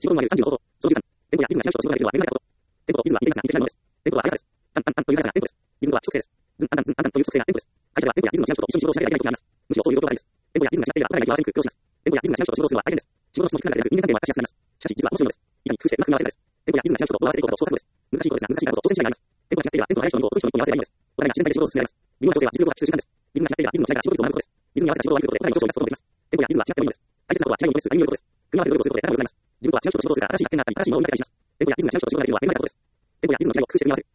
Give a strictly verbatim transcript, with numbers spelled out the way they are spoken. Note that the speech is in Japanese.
仕事のあるさんじゅうのこと。そのじゅうさん、店舗やビジネスが社長と仕事ができるは恵まれたこと。店舗とビズはインテリジェンスが似てないものです。店舗はあやさです。単単単というやつが店舗です。ビズは規則性です。ズン単単ズン単単という規則性が店舗です。会社では店舗やビズの社長と一緒に仕事をしなければいけないことがあります。むしろそういう状況があります。店舗やビズが違っていればお互いに合わせにくく苦労します。店舗やビズが社長と仕事をするのは大変です。仕事の質の低くなるだけでなく人間関係も悪化しやすくなります。しかし実は面白いのです。いかに工夫してうまく組み合わせるかです。店舗やビズが社長と合わせていこうかと創作です。難しいことですが難しいからこそ当然違いがあります。店舗が違っていれば店舗の早い人の遅い人の一本に合わせればいいのです。お互いが自然体で仕事を進められます。微妙な調整は実力が必要な時間です。ビズが違っていればビズの違いが仕事率を学ぶことです。ビズに合わせた仕事を割り振ることでお互いの長所を生かすことができます。店舗やビズが違ってもいいのです。大切なことは違いを認めする、歩み寄ることです。組み合わせて努力をすることで仲間を生み出せます。自分は社長と仕事をすることで仲間を生みます。自分は社長と仕事をするが新しい発見があったり、新しいものを見つけたりします。店舗やビズが社長と仕事ができるは恵まれたことです。店舗やビズの違いを工夫して組み合わせる。